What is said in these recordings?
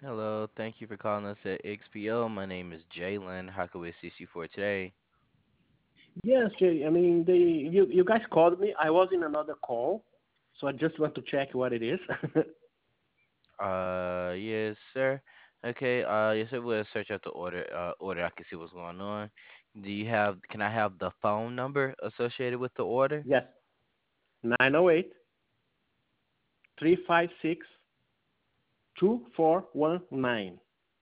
Hello, thank you for calling us at XPO. My name is Jalen. How can we assist you for today? Yes, Jay. I mean, you guys called me. I was in another call, so I just want to check what it is. Yes, sir. Okay, yes, sir. We'll search out the order. I can see what's going on. Can I have the phone number associated with the order? Yes, 908-356-2419.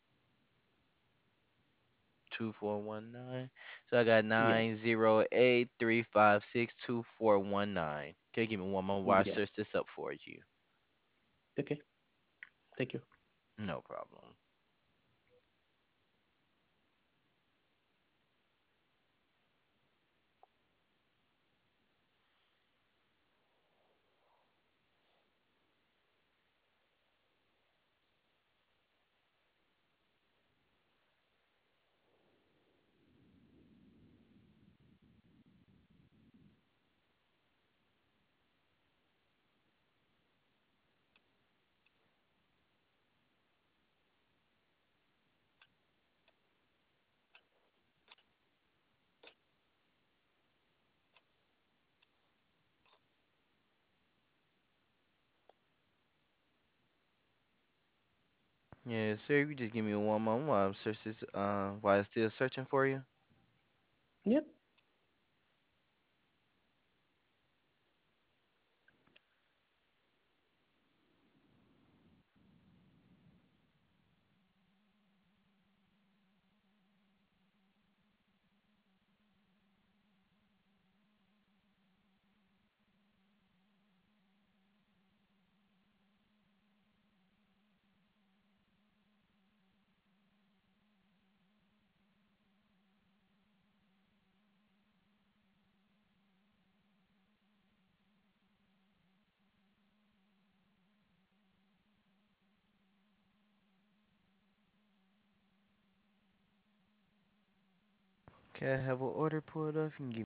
2419. So I got Yes, 908-356-2419. Okay, give me one moment while I yes. search this up for you. Okay, thank you. No problem. Yes, sir. You just give me one moment while while I'm still searching for you. Yep. Okay, I have an order pulled up. You can give